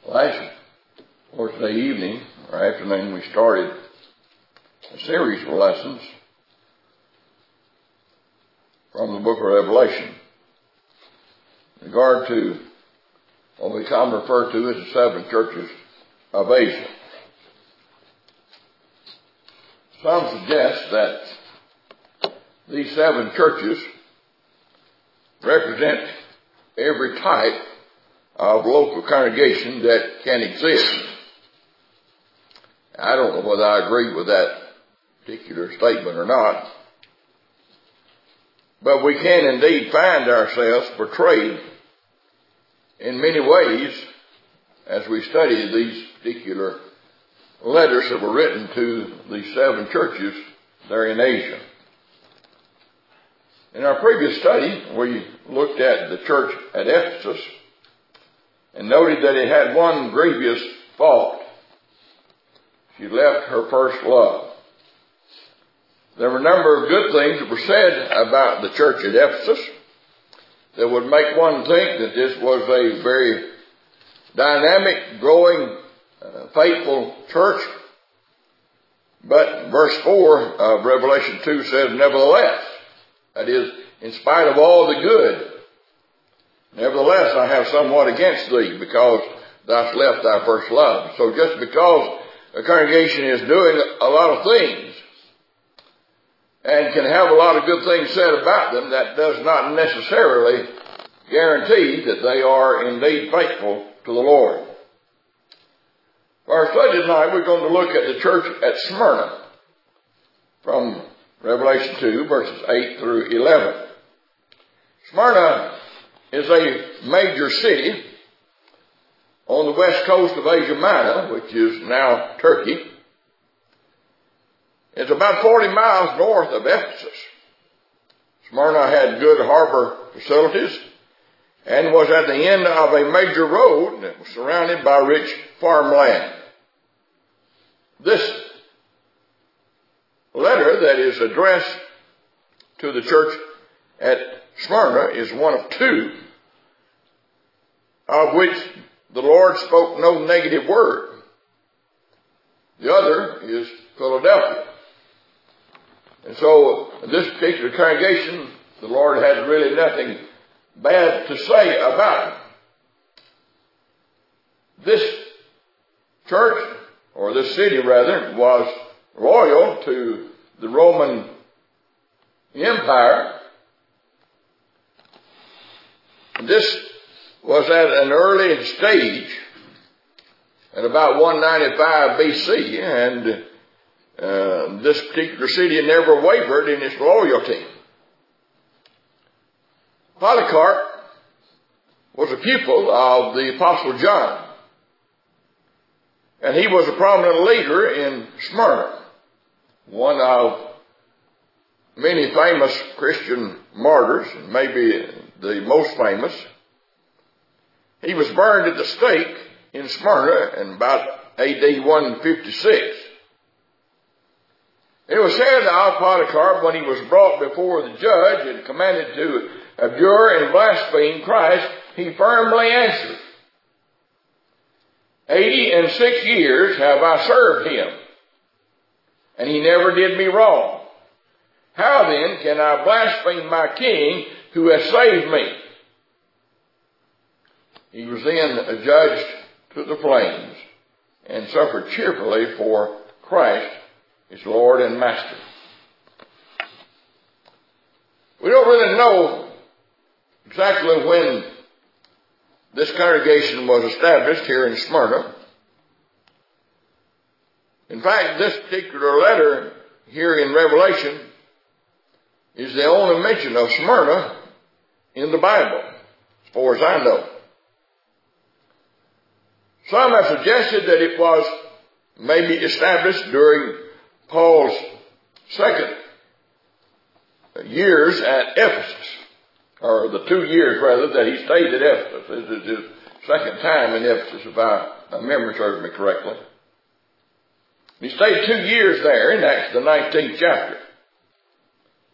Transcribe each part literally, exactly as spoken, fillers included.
Last Thursday evening or afternoon we started a series of lessons from the book of Revelation in regard to what we commonly refer to as the seven churches of Asia. Some suggest that these seven churches represent every type of local congregation that can exist. I don't know whether I agree with that particular statement or not, but we can indeed find ourselves portrayed in many ways as we study these particular letters that were written to these seven churches there in Asia. In our previous study, we looked at the church at Ephesus and noted that it had one grievous fault. She left her first love. There were a number of good things that were said about the church at Ephesus that would make one think that this was a very dynamic, growing, uh, faithful church. But verse four of Revelation two says, nevertheless, that is, in spite of all the good, nevertheless, I have somewhat against thee, because thou hast left thy first love. So just because a congregation is doing a lot of things and can have a lot of good things said about them, that does not necessarily guarantee that they are indeed faithful to the Lord. For our study tonight, we're going to look at the church at Smyrna from Revelation two, verses eight through eleven. Smyrna is a major city on the west coast of Asia Minor, which is now Turkey. It's about forty miles north of Ephesus. Smyrna had good harbor facilities and was at the end of a major road that was surrounded by rich farmland. This letter that is addressed to the church at Smyrna is one of two of which the Lord spoke no negative word. The other is Philadelphia. And so this particular congregation, the Lord has really nothing bad to say about it. This church, or this city rather, was loyal to the Roman Empire. This was at an early stage, at about one ninety-five B C, and uh, this particular city never wavered in its loyalty. Polycarp was a pupil of the Apostle John, and he was a prominent leader in Smyrna, one of many famous Christian martyrs, maybe the most famous. He was burned at the stake in Smyrna in about A D one fifty-six. It was said of Polycarp, when he was brought before the judge and commanded to abjure and blaspheme Christ, he firmly answered, Eighty and six years have I served him, and he never did me wrong. How then can I blaspheme my king who has saved me? He was then adjudged to the flames and suffered cheerfully for Christ, his Lord and Master. We don't really know exactly when this congregation was established here in Smyrna. In fact, this particular letter here in Revelation is the only mention of Smyrna in the Bible, as far as I know. Some have suggested that it was maybe established during Paul's second years at Ephesus, or the two years rather that he stayed at Ephesus. This is his second time in Ephesus, if I, my memory serves me correctly. He stayed two years there in Acts the nineteenth chapter.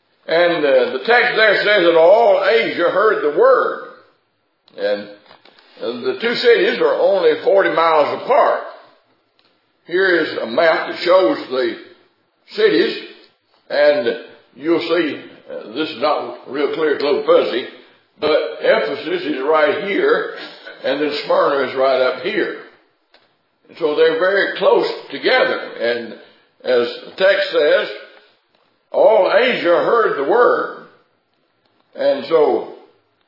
And uh, the text there says that all Asia heard the word. And The two cities are only forty miles apart. Here is a map that shows the cities, and you'll see, uh, this is not real clear, it's a little fuzzy, but Ephesus is right here, and then Smyrna is right up here. And so they're very close together. And as the text says, all Asia heard the word. And so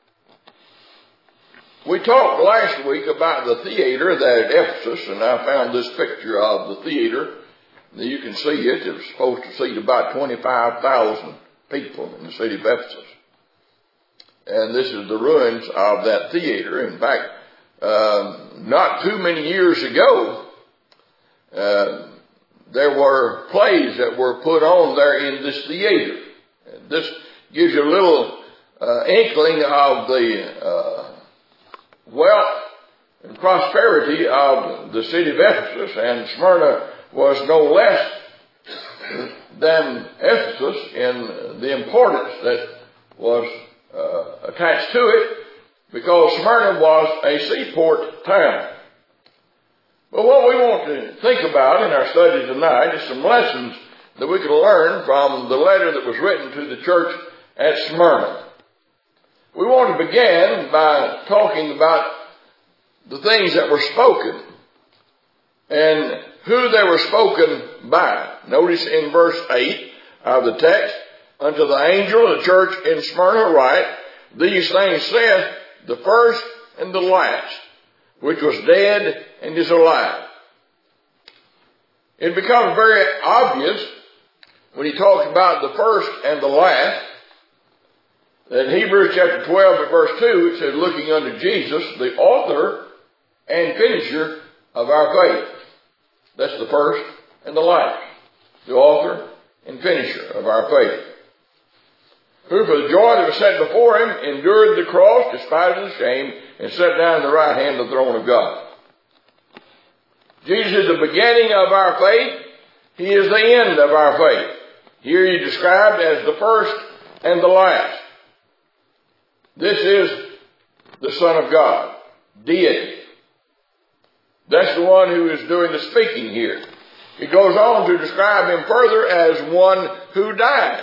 we talked last week about the theater there at Ephesus, and I found this picture of the theater. You can see it. It was supposed to seat about twenty-five thousand people in the city of Ephesus. And this is the ruins of that theater. In fact, uh, not too many years ago, uh, there were plays that were put on there in this theater. And this gives you a little uh, inkling of the uh, wealth and prosperity of the city of Ephesus, and Smyrna was no less than Ephesus in the importance that was uh, attached to it, because Smyrna was a seaport town. But what we want to think about in our study tonight is some lessons that we can learn from the letter that was written to the church at Smyrna. We want to begin by talking about the things that were spoken and who they were spoken by. Notice in verse eight of the text, unto the angel of the church in Smyrna write, these things saith the first and the last, which was dead and is alive. It becomes very obvious when he talks about the first and the last, that in Hebrews chapter twelve and verse two, it says, looking unto Jesus, the author and finisher of our faith. That's the first and the last. The author and finisher of our faith. Who for the joy that was set before him endured the cross, despised the shame, and sat down at the right hand of the throne of God. Jesus is the beginning of our faith. He is the end of our faith. Here he is described as the first and the last. This is the Son of God, deity. That's the one who is doing the speaking here. He goes on to describe him further as one who died.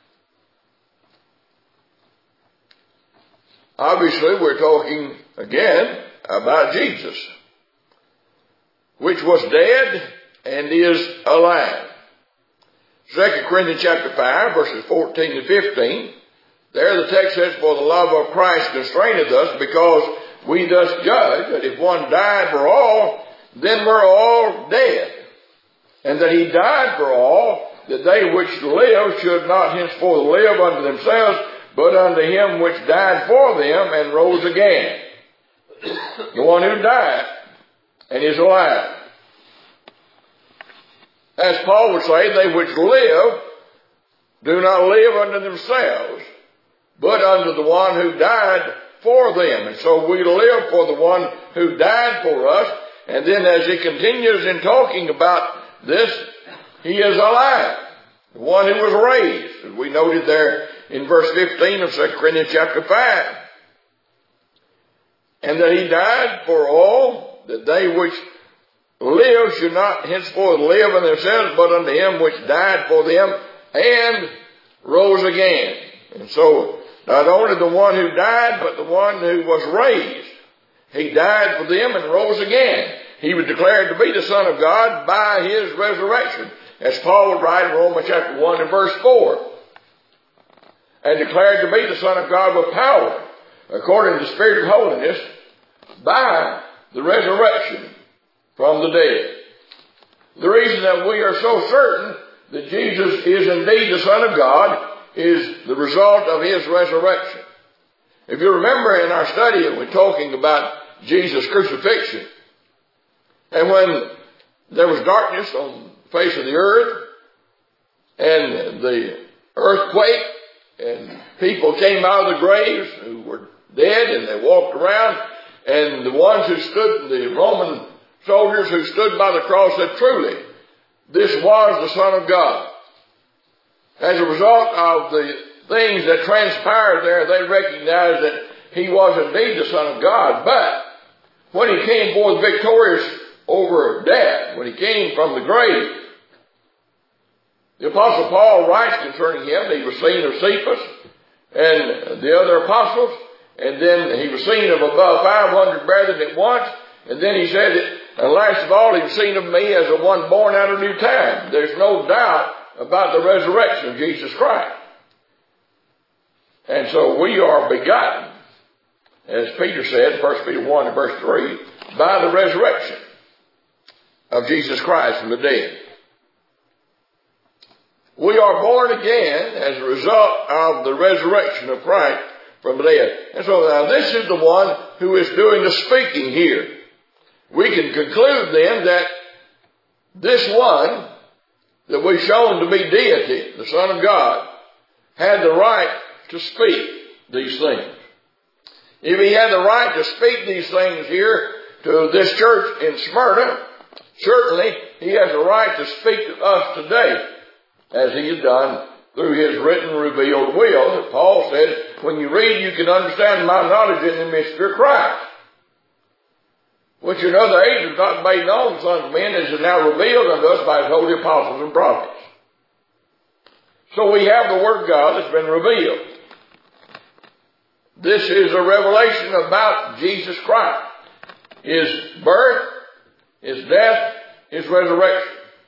Obviously, we're talking again about Jesus, which was dead and is alive. Second Corinthians chapter five, verses fourteen to fifteen. There the text says, for the love of Christ constraineth us, because we thus judge that if one died for all, then we're all dead. And that he died for all, that they which live should not henceforth live unto themselves, but unto him which died for them and rose again. The one who died and is alive. As Paul would say, they which live do not live unto themselves, but unto the one who died for them. And so we live for the one who died for us. And then as he continues in talking about this, he is alive. The one who was raised, as we noted there in verse fifteen of Second Corinthians chapter five. And that he died for all, that they which live should not henceforth live in themselves, but unto him which died for them and rose again. And so, not only the one who died, but the one who was raised. He died for them and rose again. He was declared to be the Son of God by his resurrection, as Paul would write in Romans chapter one and verse four. And declared to be the Son of God with power, according to the Spirit of holiness, by the resurrection from the dead. The reason that we are so certain that Jesus is indeed the Son of God is the result of his resurrection. If you remember in our study, we're talking about Jesus' crucifixion. And when there was darkness on the face of the earth, and the earthquake, and people came out of the graves who were dead, and they walked around, and the ones who stood, the Roman soldiers who stood by the cross said, truly, this was the Son of God. As a result of the things that transpired there, they recognized that he was indeed the Son of God. But when he came forth victorious over death, when he came from the grave. The Apostle Paul writes concerning him that he was seen of Cephas and the other apostles, and then he was seen of above five hundred brethren at once, and then he said that, and last of all, he was seen of me as the one born out of new time. There's no doubt about the resurrection of Jesus Christ. And so we are begotten, as Peter said, First Peter one and verse three, by the resurrection of Jesus Christ from the dead. We are born again as a result of the resurrection of Christ from the dead. And so now this is the one who is doing the speaking here. We can conclude then that this one that we've shown to be deity, the Son of God, had the right to speak these things. If he had the right to speak these things here to this church in Smyrna, certainly he has the right to speak to us today, as he has done through his written, revealed will. That Paul said, when you read, you can understand my knowledge in the mystery of Christ, which in other ages is not made known to sons of men, as is now revealed unto us by his holy apostles and prophets. So we have the Word of God that's been revealed. This is a revelation about Jesus Christ, his birth, his death, his resurrection.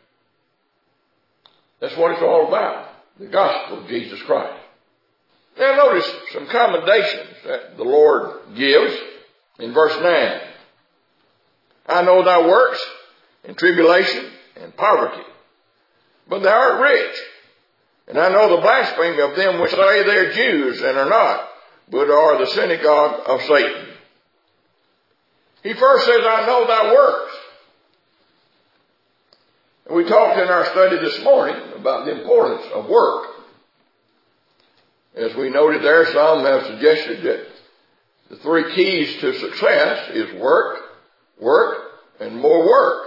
That's what it's all about, the gospel of Jesus Christ. Now notice some commendations that the Lord gives in verse nine. I know thy works, and tribulation, and poverty, but thou art rich. And I know the blasphemy of them which say they are Jews, and are not, but are the synagogue of Satan. He first says, I know thy works. And we talked in our study this morning about the importance of work. As we noted there, some have suggested that the three keys to success is work, work, and more work.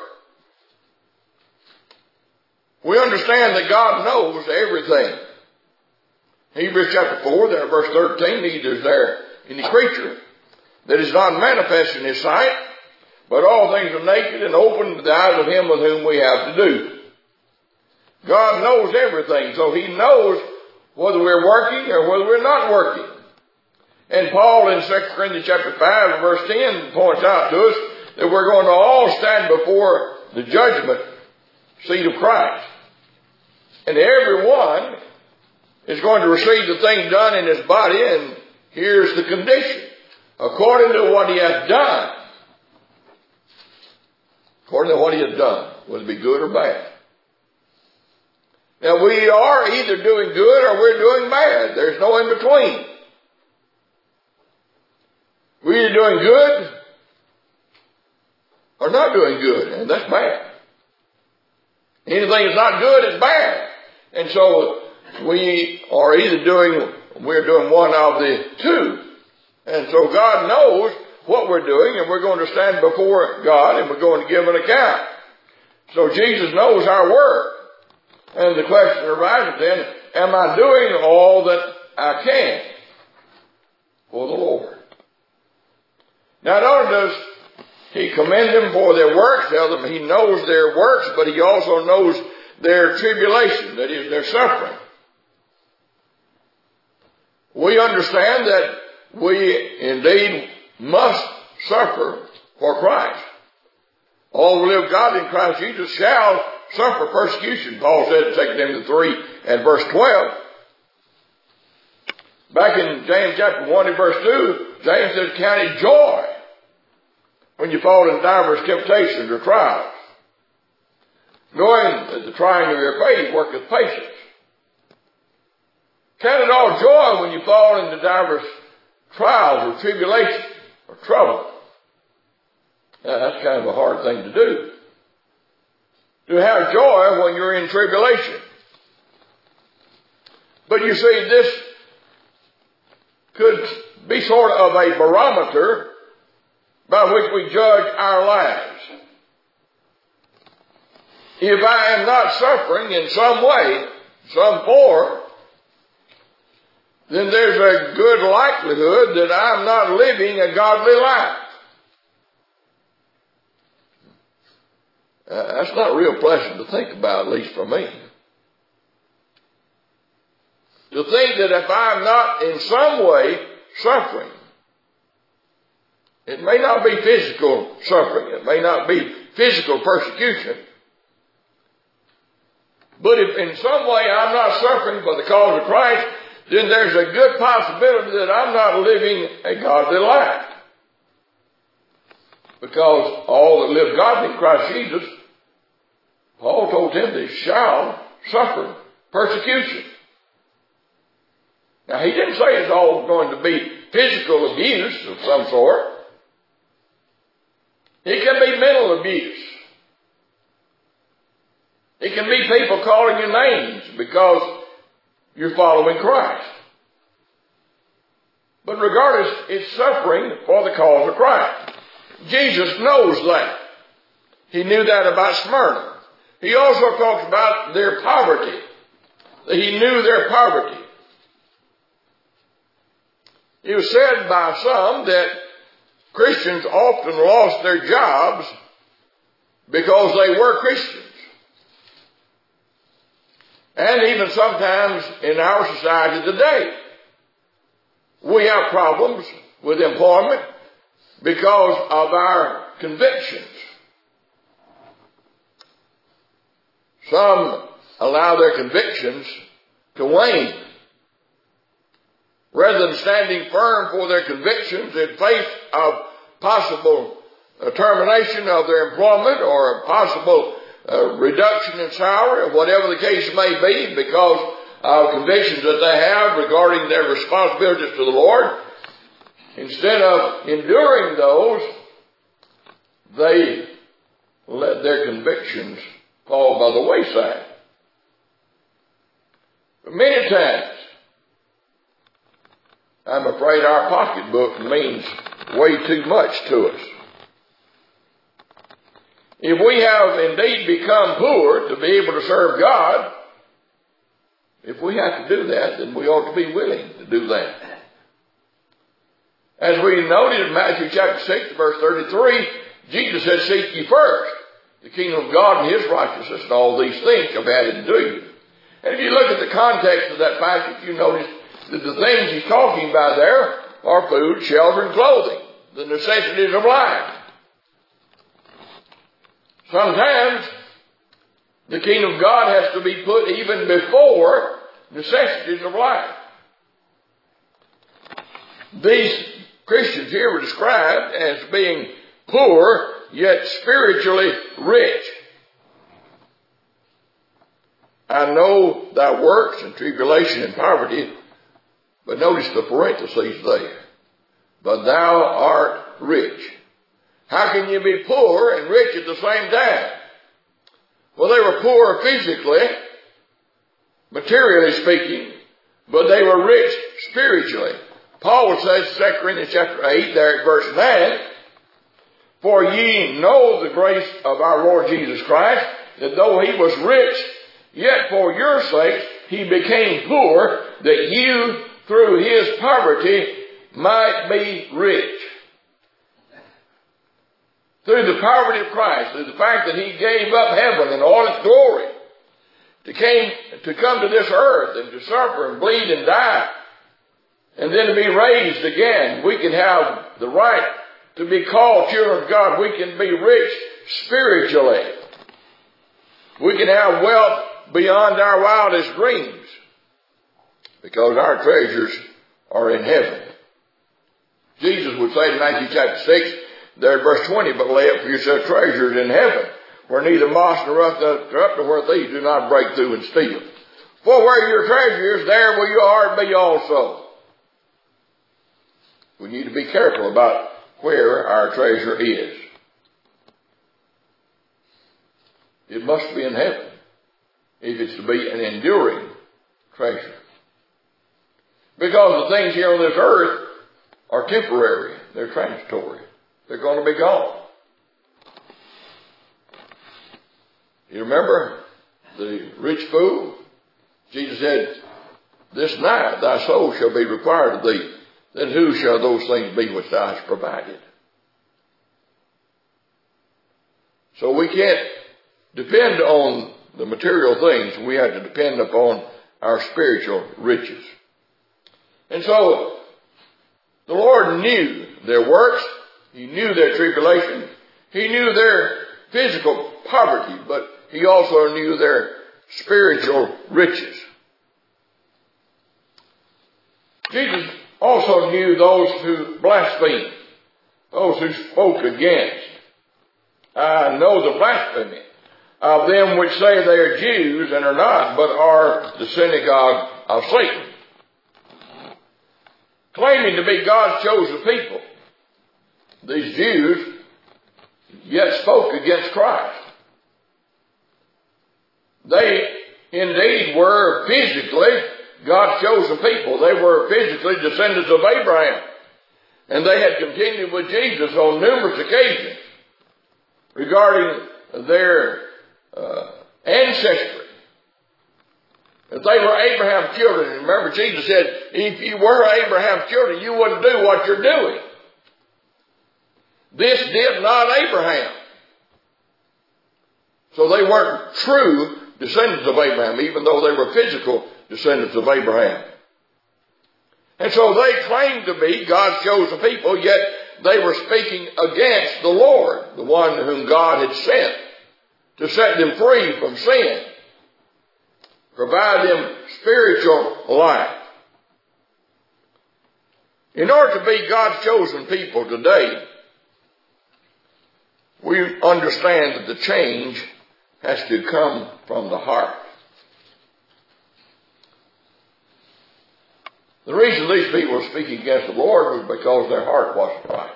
We understand that God knows everything. Hebrews chapter four, there verse thirteen, neither is there any creature that is not manifest in his sight, but all things are naked and open to the eyes of him with whom we have to do. God knows everything, so he knows whether we're working or whether we're not working. And Paul in Second Corinthians chapter five and verse ten points out to us that we're going to all stand before the judgment seat of Christ. And everyone is going to receive the thing done in his body, and here's the condition. According to what he has done. According to what he has done, whether it be good or bad. Now we are either doing good or we're doing bad. There's no in between. We're either doing good or not doing good, and that's bad. Anything that's not good is bad. And so we are either doing, we're doing one of the two. And so God knows what we're doing, and we're going to stand before God, and we're going to give an account. So Jesus knows our work. And the question arises then, am I doing all that I can for the Lord? Not only does he commend them for their works, tell them he knows their works, but he also knows their tribulation, that is, their suffering. We understand that we indeed must suffer for Christ. All who live godly in Christ Jesus shall suffer persecution, Paul said in Second Timothy three and verse twelve. Back in James chapter one and verse two, James says, count it joy when you fall in divers temptations or trials, knowing that the trying of your faith worketh patience. Count it all joy when you fall into divers trials or tribulation or trouble. Now, that's kind of a hard thing to do. To have joy when you're in tribulation. But you see, this could be sort of a barometer by which we judge our lives. If I am not suffering in some way, some form, then there's a good likelihood that I'm not living a godly life. Uh, that's not real pleasant to think about, at least for me. To think that if I'm not in some way suffering, it may not be physical suffering, it may not be physical persecution, but if in some way I'm not suffering for the cause of Christ, then there's a good possibility that I'm not living a godly life. Because all that live godly in Christ Jesus, Paul told Timothy, shall suffer persecution. Now, he didn't say it's all going to be physical abuse of some sort. It can be mental abuse. It can be people calling you names because you're following Christ. But regardless, it's suffering for the cause of Christ. Jesus knows that. He knew that about Smyrna. He also talks about their poverty. He knew their poverty. It was said by some that Christians often lost their jobs because they were Christians. And even sometimes in our society today, we have problems with employment because of our convictions. Some allow their convictions to wane. Rather than standing firm for their convictions in face of possible uh, termination of their employment or a possible uh, reduction in salary or whatever the case may be because of convictions that they have regarding their responsibilities to the Lord, instead of enduring those, they let their convictions fall by the wayside. But many times, I'm afraid our pocketbook means way too much to us. If we have indeed become poor to be able to serve God, if we have to do that, then we ought to be willing to do that. As we noted in Matthew chapter six, verse thirty-three, Jesus said, seek ye first the kingdom of God and His righteousness, and all these things shall be added to you. And if you look at the context of that passage, you notice that the things He's talking about there are food, shelter, and clothing, the necessities of life. Sometimes the kingdom of God has to be put even before necessities of life. These Christians here were described as being poor, yet spiritually rich. I know thy works and tribulation and poverty, but notice the parentheses there. But thou art rich. How can you be poor and rich at the same time? Well, they were poor physically, materially speaking, but they were rich spiritually. Paul says, Second Corinthians chapter eight, there at verse nine, for ye know the grace of our Lord Jesus Christ, that though He was rich, yet for your sakes He became poor, that you through His poverty might be rich. Through the poverty of Christ, through the fact that He gave up heaven and all its glory to, came, to come to this earth and to suffer and bleed and die, and then to be raised again, we can have the right to be called children of God. We can be rich spiritually. We can have wealth beyond our wildest dreams because our treasures are in heaven. Jesus would say in Matthew chapter six, there in verse twenty, but lay up for yourself treasures in heaven, where neither moth nor rust doth corrupt, and where thieves do not break through and steal. For where your treasure is, there will your heart be also. We need to be careful about where our treasure is. It must be in heaven if it's to be an enduring treasure. Because the things here on this earth are temporary. They're transitory. They're going to be gone. You remember the rich fool? Jesus said, this night thy soul shall be required of thee. Then who shall those things be which thou hast provided? So we can't depend on the material things. We have to depend upon our spiritual riches. And so the Lord knew their works. He knew their tribulation. He knew their physical poverty, but he also knew their spiritual riches. Jesus also knew those who blasphemed, those who spoke against. I know the blasphemy of them which say they are Jews and are not, but are the synagogue of Satan. Claiming to be God's chosen people, these Jews yet spoke against Christ. They indeed were physically God's chosen people. They were physically descendants of Abraham. And they had continued with Jesus on numerous occasions regarding their uh, ancestry. That they were Abraham's children. And remember, Jesus said, if you were Abraham's children, you wouldn't do what you're doing. This did not Abraham. So they weren't true descendants of Abraham, even though they were physical descendants of Abraham. And so they claimed to be God's chosen people, yet they were speaking against the Lord, the one whom God had sent to set them free from sin, provide them spiritual life. In order to be God's chosen people today, we understand that the change has to come from the heart. The reason these people were speaking against the Lord was because their heart wasn't right.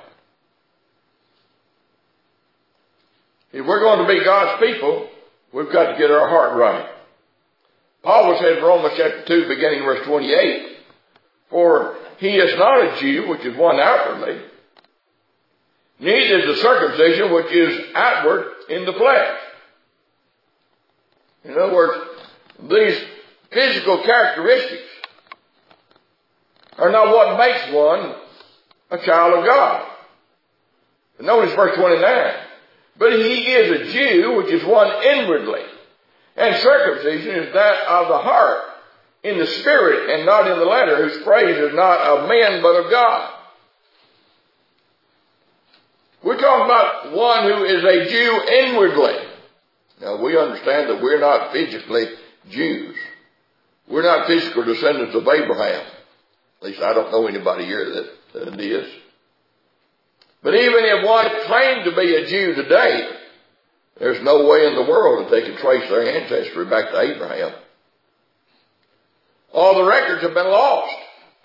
If we're going to be God's people, we've got to get our heart right. Paul said in Romans chapter two, beginning verse twenty-eight, for he is not a Jew, which is one outwardly, neither is the circumcision, which is outward in the flesh. In other words, these physical characteristics are not what makes one a child of God. But notice verse twenty-nine. But he is a Jew, which is one inwardly. And circumcision is that of the heart, in the spirit and not in the letter, whose praise is not of men but of God. We're talking about one who is a Jew inwardly. Now we understand that we're not physically Jews. We're not physical descendants of Abraham. At least I don't know anybody here that, that is. But even if one claimed to be a Jew today, there's no way in the world that they can trace their ancestry back to Abraham. All the records have been lost.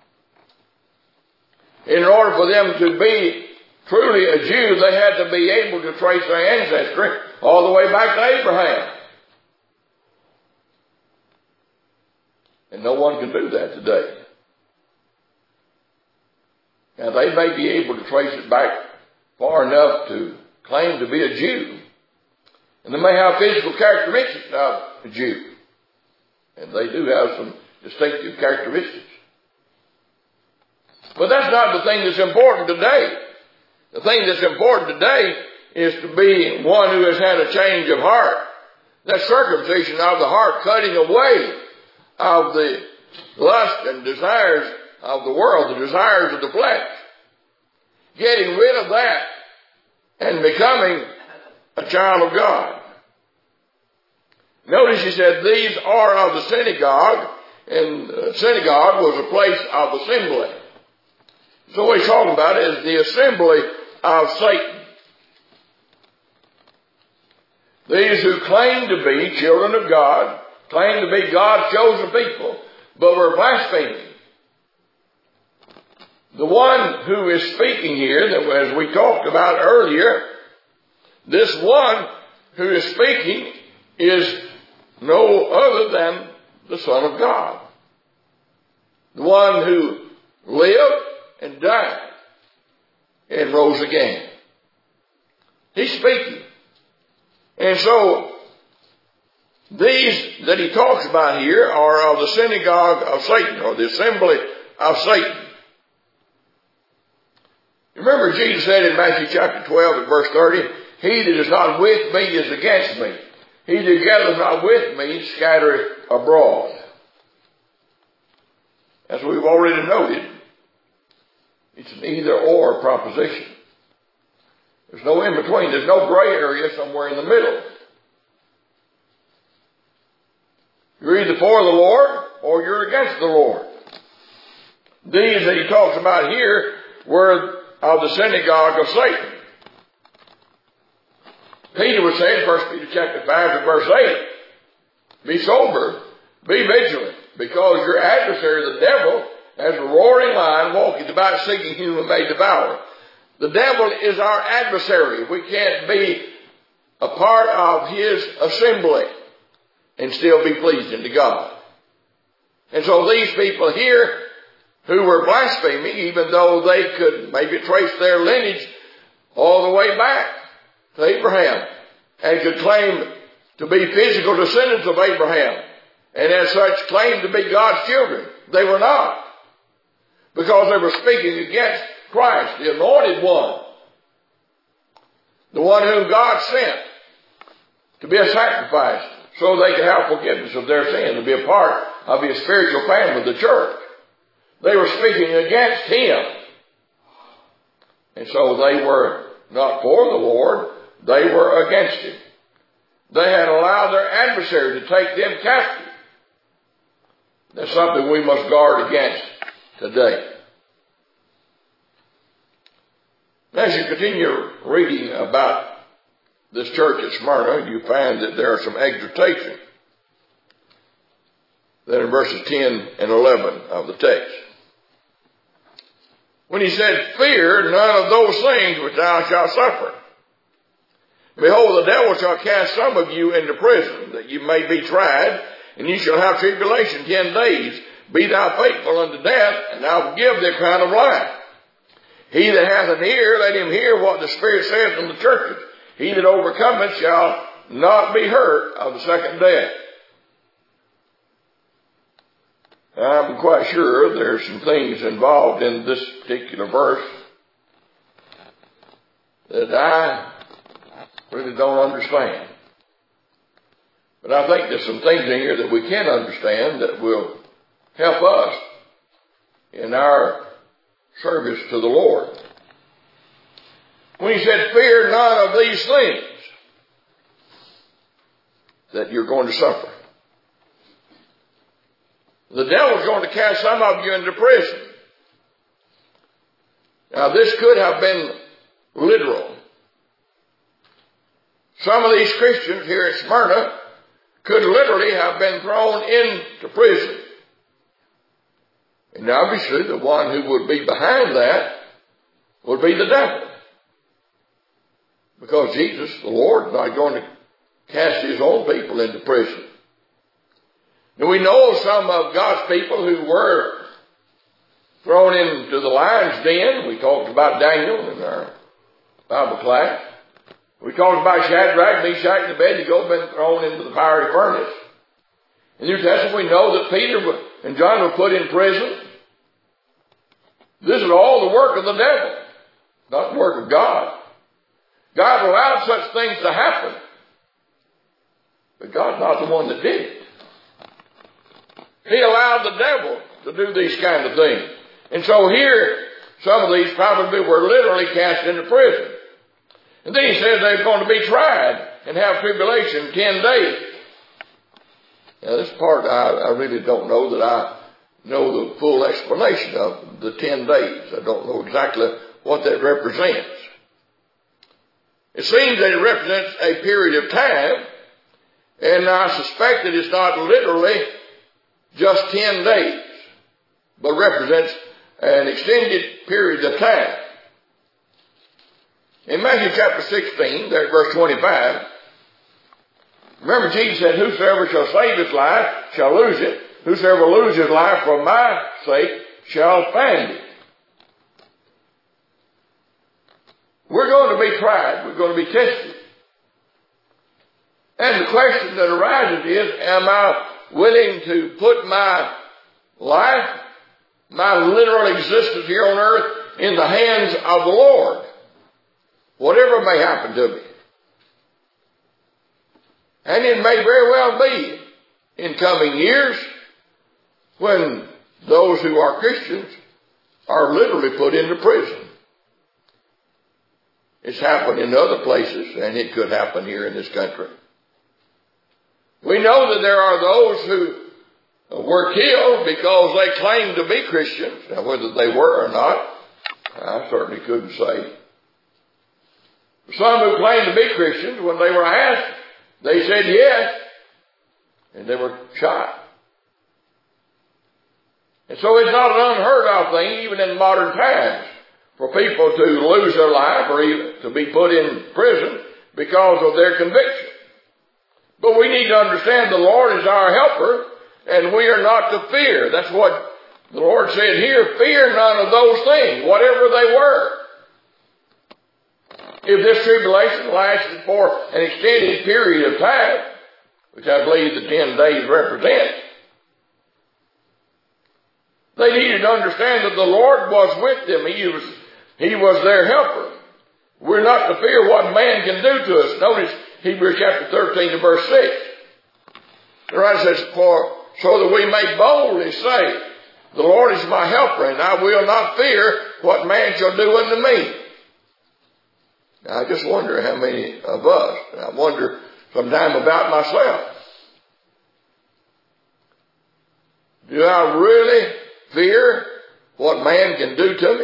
In order for them to be truly a Jew, they had to be able to trace their ancestry all the way back to Abraham. And no one can do that today. Now, they may be able to trace it back far enough to claim to be a Jew. And they may have physical characteristics of a Jew. And they do have some distinctive characteristics. But that's not the thing that's important today. The thing that's important today is to be one who has had a change of heart. That circumcision of the heart, cutting away of the lust and desires of the world, the desires of the flesh. Getting rid of that and becoming a child of God. Notice he said, these are of the synagogue, and the synagogue was a place of assembly. So what he's talking about is the assembly of Satan. These who claim to be children of God, claim to be God's chosen people, but were blaspheming. The one who is speaking here, that as we talked about earlier, this one who is speaking is no other than the Son of God. The one who lived and died and rose again. He's speaking. And so, these that he talks about here are of the synagogue of Satan, or the assembly of Satan. Remember, Jesus said in Matthew chapter twelve and verse thirty, he that is not with me is against me, He that gathereth not with me scattereth abroad. As we've already noted, it's an either-or proposition. There's no in-between. There's no gray area somewhere in the middle. You're either for the Lord or you're against the Lord. These that he talks about here were of the synagogue of Satan. Peter was saying, First Peter chapter five and verse eight, be sober, be vigilant, because your adversary, the devil, as a roaring lion, walketh about seeking whom he may devour. The devil is our adversary. We can't be a part of his assembly and still be pleasing to God. And so these people here who were blaspheming, even though they could maybe trace their lineage all the way back to Abraham and could claim to be physical descendants of Abraham and as such claim to be God's children, they were not, because they were speaking against Christ, the anointed one, the one whom God sent to be a sacrifice so they could have forgiveness of their sin, to be a part of his spiritual family, the church. They were speaking against him. And so they were not for the Lord, they were against him. They had allowed their adversary to take them captive. That's something we must guard against today. As you continue reading about this church at Smyrna, you find that there are some exhortations. Then in verses ten and eleven of the text. When he said, fear none of those things which thou shalt suffer. Behold, the devil shall cast some of you into prison, that you may be tried, and you shall have tribulation ten days. Be thou faithful unto death, and I will give thee a crown of life. He that hath an ear, let him hear what the Spirit saith unto the churches. He that overcometh shall not be hurt of the second death. I'm quite sure there's some things involved in this particular verse that I really don't understand. But I think there's some things in here that we can understand that will help us in our service to the Lord. When he said, fear none of these things that you're going to suffer. The devil's going to cast some of you into prison. Now, this could have been literal. Some of these Christians here at Smyrna could literally have been thrown into prison. And obviously, the one who would be behind that would be the devil. Because Jesus, the Lord, is not going to cast his own people into prison. Now, we know some of God's people who were thrown into the lion's den. We talked about Daniel in our Bible class. We talked about Shadrach, Meshach, and Abednego been thrown into the fiery furnace. In the New Testament, we know that Peter and John were put in prison. This is all the work of the devil, not the work of God. God allowed such things to happen, but God's not the one that did it. He allowed the devil to do these kind of things. And so here, some of these probably were literally cast into prison. And then he says they're going to be tried and have tribulation ten days. Now this part I, I really don't know that I know the full explanation of the ten days. I don't know exactly what that represents. It seems that it represents a period of time, and I suspect that it's not literally just ten days, but represents an extended period of time. In Matthew chapter sixteen, there at verse twenty-five, remember Jesus said, whosoever shall save his life shall lose it. Whosoever loses his life for my sake shall find it. We're going to be tried. We're going to be tested. And the question that arises is, am I willing to put my life, my literal existence here on earth, in the hands of the Lord? Whatever may happen to me. And it may very well be in coming years when those who are Christians are literally put into prison. It's happened in other places, and it could happen here in this country. We know that there are those who were killed because they claimed to be Christians. Now, whether they were or not, I certainly couldn't say. Some who claimed to be Christians, when they were asked, they said yes, and they were shot. And so it's not an unheard of thing, even in modern times, for people to lose their life or even to be put in prison because of their conviction. But we need to understand the Lord is our helper, and we are not to fear. That's what the Lord said here. Fear none of those things, whatever they were. If this tribulation lasted for an extended period of time, which I believe the ten days represent, they needed to understand that the Lord was with them. He was, he was their helper. We're not to fear what man can do to us. Notice Hebrews chapter thirteen and verse six. The writer says, for so that we may boldly say, the Lord is my helper, and I will not fear what man shall do unto me. Now, I just wonder how many of us, and I wonder sometime about myself, do I really fear what man can do to me?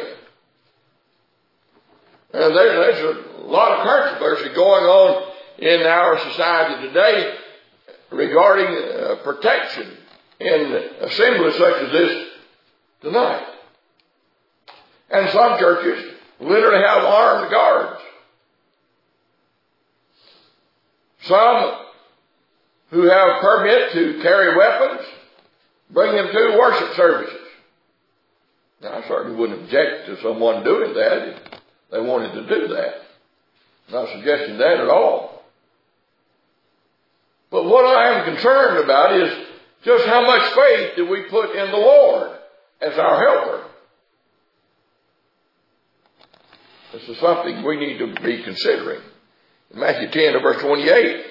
And there, there's a lot of controversy going on in our society today regarding uh, protection in assemblies such as this tonight. And some churches literally have armed guards. Some who have permit to carry weapons bring them to worship services. Now, I certainly wouldn't object to someone doing that if they wanted to do that. I'm not suggesting that at all. But what I am concerned about is just how much faith do we put in the Lord as our helper. This is something we need to be considering. In Matthew ten and verse twenty-eight,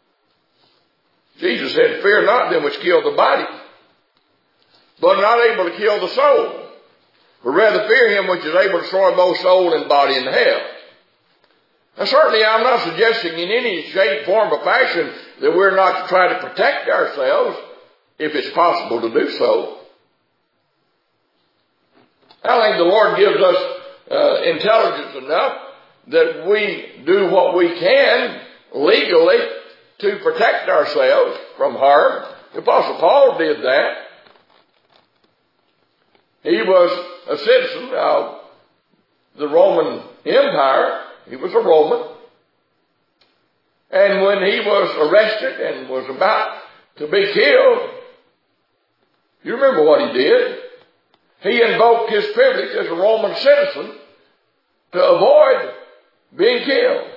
Jesus said, fear not them which kill the body, but not able to kill the soul. But rather fear him which is able to destroy both soul and body in hell. Now certainly I'm not suggesting in any shape, form, or fashion that we're not to try to protect ourselves if it's possible to do so. I think the Lord gives us uh, intelligence enough that we do what we can legally to protect ourselves from harm. The Apostle Paul did that. He was a citizen of the Roman Empire. He was a Roman. And when he was arrested and was about to be killed, you remember what he did? He invoked his privilege as a Roman citizen to avoid being killed.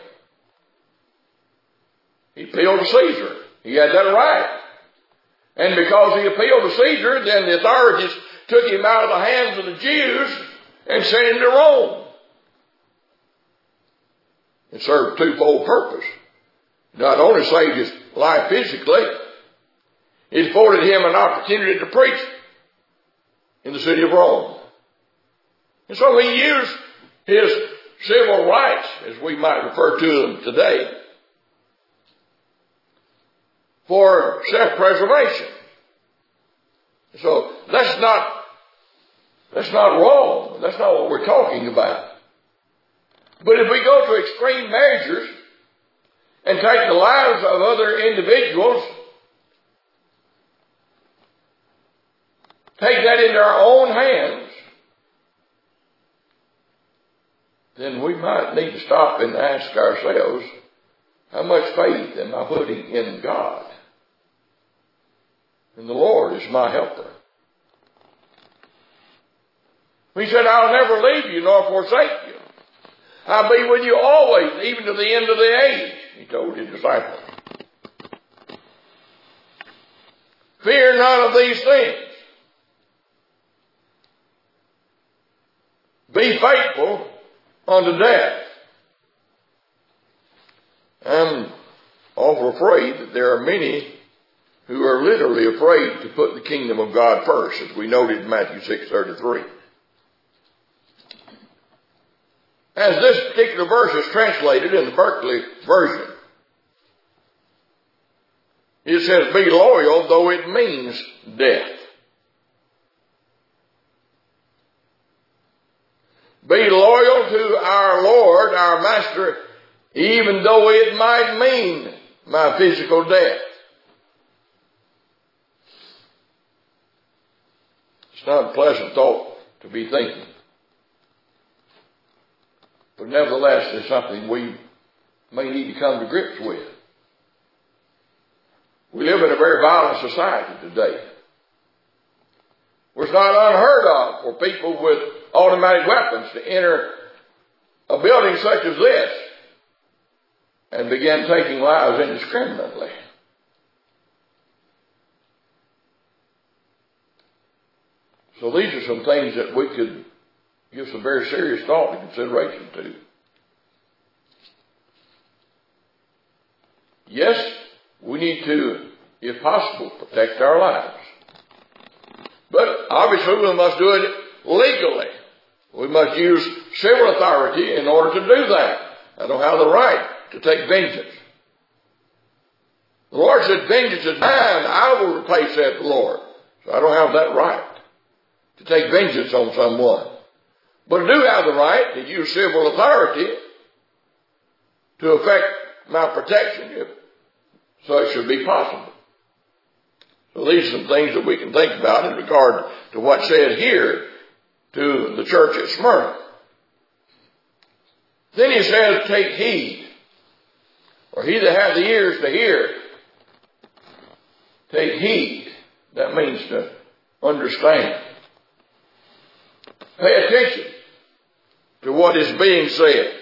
He appealed to Caesar. He had that right. And because he appealed to Caesar, then the authorities took him out of the hands of the Jews and sent him to Rome. It served a twofold purpose. Not only saved his life physically, it afforded him an opportunity to preach in the city of Rome. And so he used his civil rights, as we might refer to them today, for self-preservation. So that's not, that's not wrong. That's not what we're talking about. But if we go to extreme measures and take the lives of other individuals, take that into our own hands, then we might need to stop and ask ourselves, how much faith am I putting in God? And the Lord is my helper. He said, I'll never leave you nor forsake you. I'll be with you always, even to the end of the age, he told his disciples. Fear none of these things. Be faithful unto death. And awful afraid that there are many who are literally afraid to put the kingdom of God first, as we noted in Matthew six thirty-three. As this particular verse is translated in the Berkeley version, it says, be loyal though it means death. Be loyal to our Lord, our Master, even though it might mean my physical death. It's not a pleasant thought to be thinking. But nevertheless, it's something we may need to come to grips with. We live in a very violent society today. It's not unheard of for people with automatic weapons to enter a building such as this and begin taking lives indiscriminately. So these are some things that we could give some very serious thought and consideration to. Yes, we need to, if possible, protect our lives. But obviously we must do it legally. We must use civil authority in order to do that. I don't have the right to take vengeance. The Lord said, vengeance is mine, I will repay, saith the Lord. So I don't have that right to take vengeance on someone. But I do have the right to use civil authority to effect my protection if such should be possible. So these are some things that we can think about in regard to what's said here to the church at Smyrna. Then he says, take heed, or he that hath the ears to hear, take heed. That means to understand. Pay attention to what is being said.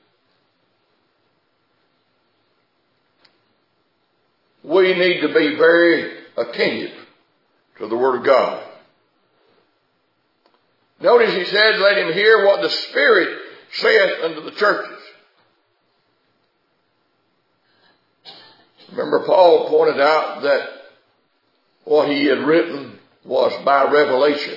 We need to be very attentive to the Word of God. Notice he said, let him hear what the Spirit saith unto the churches. Remember, Paul pointed out that what he had written was by revelation.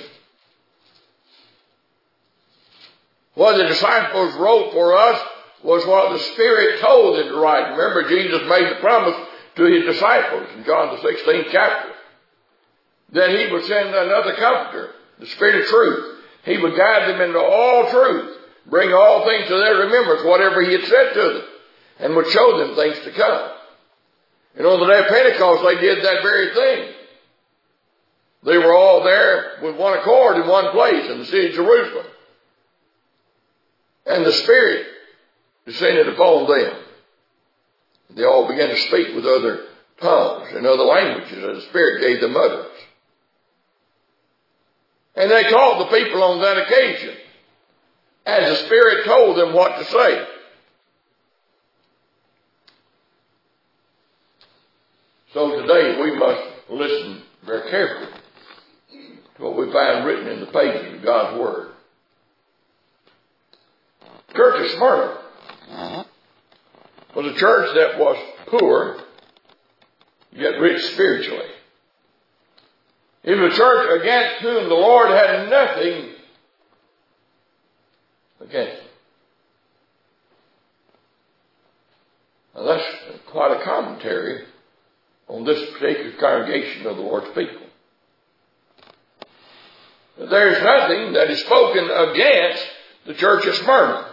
What the disciples wrote for us was what the Spirit told them to write. Remember, Jesus made the promise to his disciples in John the sixteenth chapter that he would send another comforter, the Spirit of truth. He would guide them into all truth, bring all things to their remembrance, whatever he had said to them, and would show them things to come. And on the day of Pentecost, they did that very thing. They were all there with one accord in one place in the city of Jerusalem. And the Spirit descended upon them. They all began to speak with other tongues and other languages as the Spirit gave them utterance. And they taught the people on that occasion as the Spirit told them what to say. So today we must listen very carefully to what we find written in the pages of God's Word. The church of Smyrna was a church that was poor, yet rich spiritually. It was a church against whom the Lord had nothing against them. Now that's quite a commentary on this particular congregation of the Lord's people. There's nothing that is spoken against the church of Smyrna.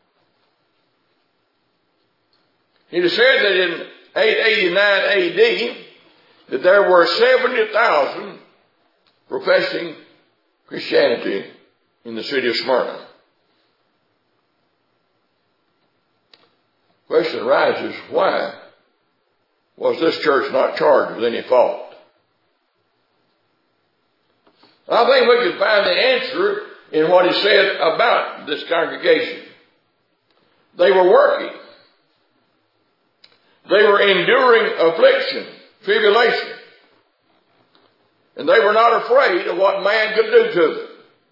It is said that in eight eighty-nine A D that there were seventy thousand professing Christianity in the city of Smyrna. The question arises, why was this church not charged with any fault? I think we can find the answer in what he said about this congregation. They were working. They were enduring affliction, tribulation. And they were not afraid of what man could do to them.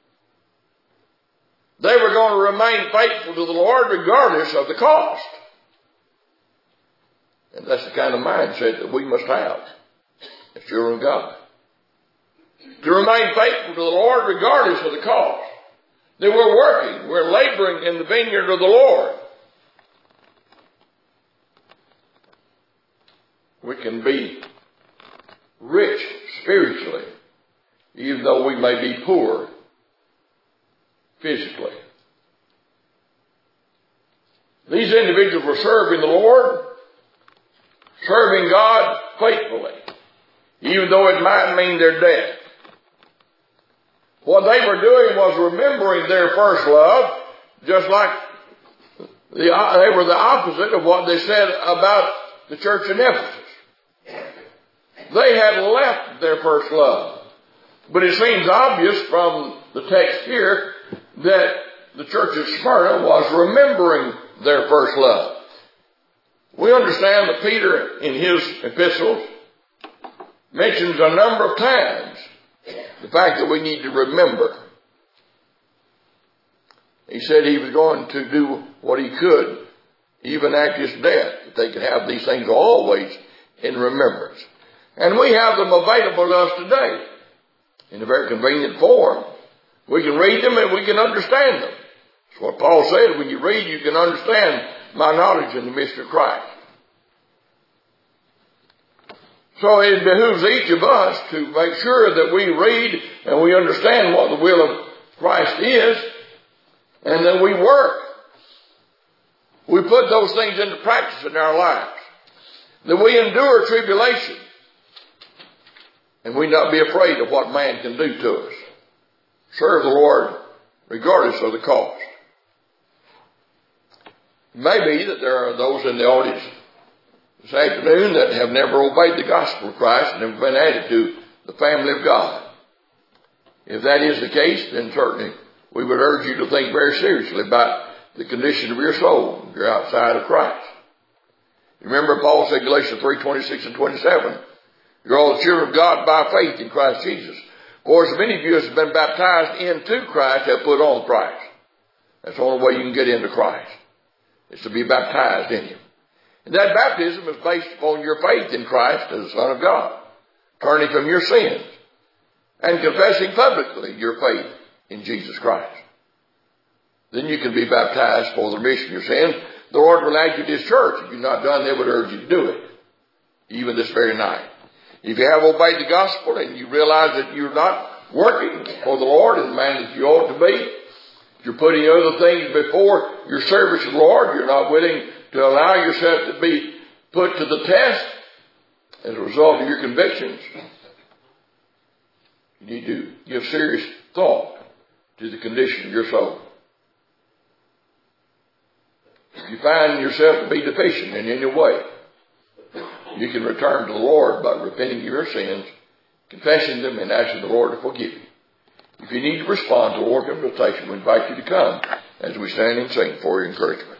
They were going to remain faithful to the Lord regardless of the cost. And that's the kind of mindset that we must have as children of God. To remain faithful to the Lord regardless of the cost. That we're working, we're laboring in the vineyard of the Lord. We can be rich spiritually, even though we may be poor physically. These individuals were serving the Lord, serving God faithfully, even though it might mean their death. What they were doing was remembering their first love, just like the, they were the opposite of what they said about the church in Ephesus. They had left their first love. But it seems obvious from the text here that the church of Smyrna was remembering their first love. We understand that Peter, in his epistles, mentions a number of times the fact that we need to remember. He said he was going to do what he could, even after his death, that they could have these things always in remembrance. And we have them available to us today in a very convenient form. We can read them and we can understand them. That's what Paul said. When you read, you can understand my knowledge in the mystery of Christ. So it behooves each of us to make sure that we read and we understand what the will of Christ is, and that we work. We put those things into practice in our lives. That we endure tribulation. And we not be afraid of what man can do to us. Serve the Lord regardless of the cost. It may be that there are those in the audience this afternoon that have never obeyed the gospel of Christ and have been added to the family of God. If that is the case, then certainly we would urge you to think very seriously about the condition of your soul if you're outside of Christ. You remember Paul said, Galatians three, twenty-six and twenty-seven, you're all the children of God by faith in Christ Jesus. Of course, many of you have been baptized into Christ have put on Christ. That's the only way you can get into Christ, is to be baptized in Him. And that baptism is based upon your faith in Christ as the Son of God, turning from your sins and confessing publicly your faith in Jesus Christ. Then you can be baptized for the remission of your sins. The Lord will add you to His church. If you've not done, they would urge you to do it, even this very night. If you have obeyed the gospel and you realize that you're not working for the Lord in the manner that you ought to be, if you're putting other things before your service of the Lord, you're not willing to allow yourself to be put to the test as a result of your convictions, you need to give serious thought to the condition of your soul. If you find yourself to be deficient in any way, you can return to the Lord by repenting of your sins, confessing them, and asking the Lord to forgive you. If you need to respond to the Lord's invitation, we invite you to come as we stand and sing for your encouragement.